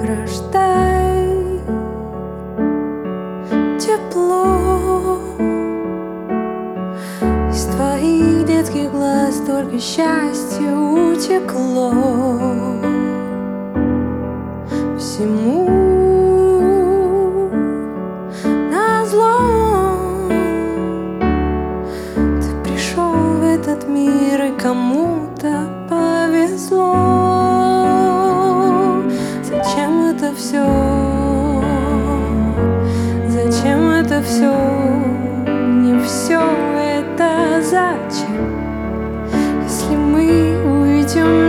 рождай тепло. Из твоих детских глаз только счастье утекло. Всему назло ты пришел в этот мир, и кому-то повезло. Зачем это все? Зачем это все? Не все это зачем? Если мы уйдем